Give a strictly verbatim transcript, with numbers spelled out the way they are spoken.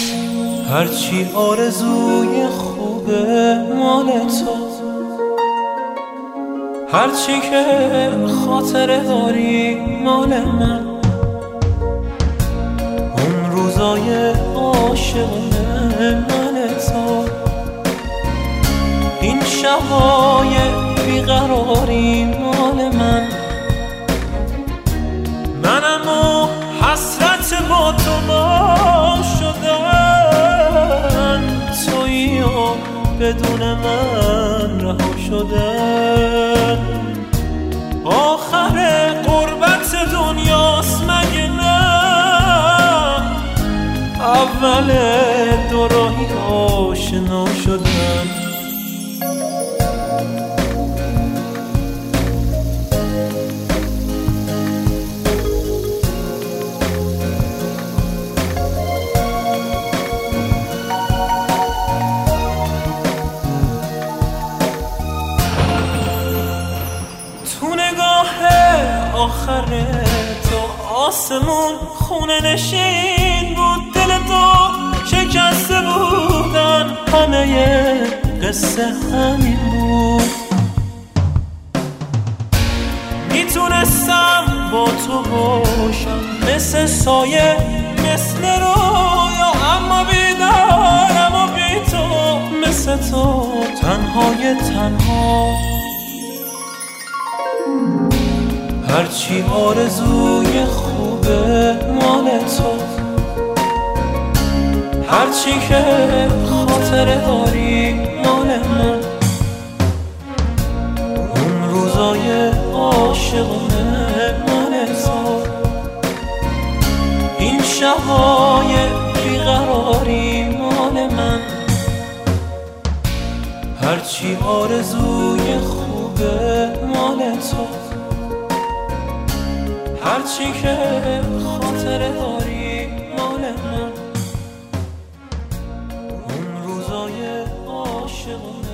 هرچی آرزوی خوبه مال تو، هرچی که خاطره داری مال من. اون روزای عاشقانه مال تو، این شبای بیقراری مال من. منم و حسرت با تو با شدن، تویی و بدون من رها شدن. آخر غربت دنیاست مگه نه؟ اول دو راهی آشنا شدن. آخر تو آسمون خونه نشین بود، دل تو شکسته بودن، همه قصه همین بود. میتونستم با تو باشم مثل سایه مثل رویا، اما بیدارم و بی تو مثل تو تنهای تنها. هرچی آرزوی خوبه مال تو، هرچی که خاطره داری مال من. اون روزای عاشقانه مال تو، این شبای بیقراری مال من. هرچی آرزوی خوبه مال تو، هرچی که خاطره داری مال من. اون روزای عاشقانه